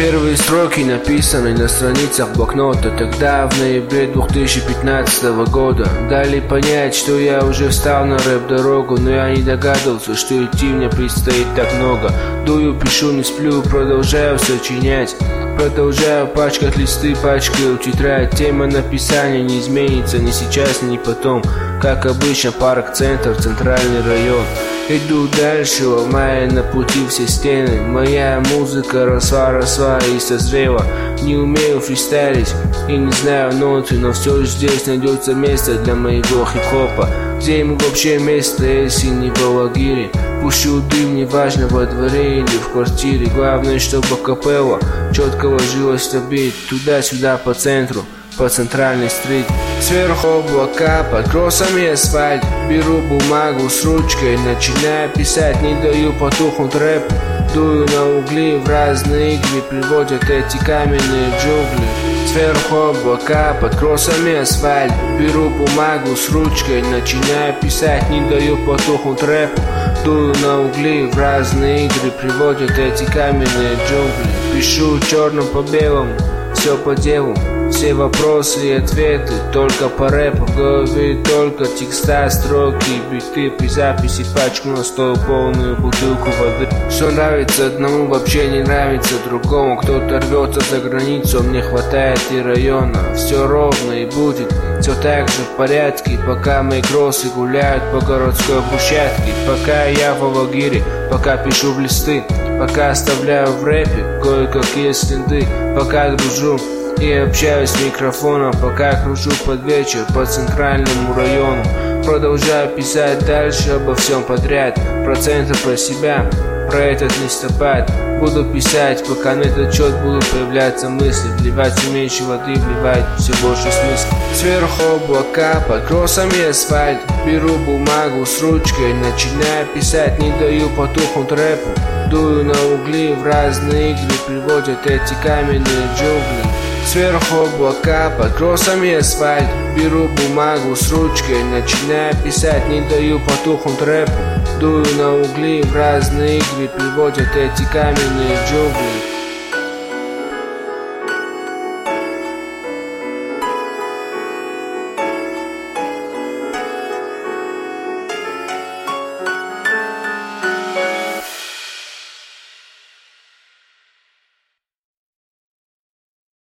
Первые строки написаны на страницах блокнота. Тогда, в ноябре 2015 года, дали понять, что я уже встал на рэп-дорогу. Но я не догадывался, что идти мне предстоит так много. Дую, пишу, не сплю, продолжаю сочинять. Продолжаю пачкать листы, пачкаю тетрадь. Тема написания не изменится ни сейчас, ни потом. Как обычно, парк-центр, центральный район. Иду дальше, ломая на пути все стены. Моя музыка росла и созрела. Не умею фристайлить и не знаю ноты, но все же здесь найдется место для моего хип-хопа. Где ему вообще место, если не в лагере? Пущу дым, неважно, во дворе или в квартире. Главное, чтобы капелла четко ложилась на бит. Туда-сюда по центру, по центральной стрит. Сверху облака, под кроссами асфальт. Беру бумагу с ручкой, начинаю писать. Не даю потухнуть рэп. Дую на угли, в разные игры приводят эти каменные джунгли. Сверху облака, под кроссами асфальт. Беру бумагу с ручкой, начинаю писать. Не даю потухнуть рэп. Дую на угли, в разные игры приводят эти каменные джунгли. Пишу черным по белому, все по делу. Все вопросы и ответы только по рэпу. В голове только текста, строки, биты. При записи пачку на стол, полную бутылку воды. Что нравится одному, вообще не нравится другому. Кто-то рвется за границу, мне хватает и района. Все ровно и будет все так же в порядке. Пока мои кроссы гуляют по городской брусчатке. Пока я в лагере, пока пишу в листы. Пока оставляю в рэпе кое-какие следы. Пока дружу и общаюсь с микрофоном, пока кружу под вечер по центральному району. Продолжаю писать дальше обо всем подряд. Проценты про себя, про этот листопад. Буду писать, пока на этот счет будут появляться мысли. Вливать все меньше воды, вливать все больше смысла. Сверху облака, под кроссами асфальт. Беру бумагу с ручкой, начинаю писать. Не даю потухнуть рэпу. Дую на угли, в разные игры приводят эти каменные джунгли. Сверху облака, под кроссами асфальт. Беру бумагу с ручкой, начинаю писать. Не даю потухнуть рэпу. Дую на угли, в разные игры приводят эти каменные джунгли.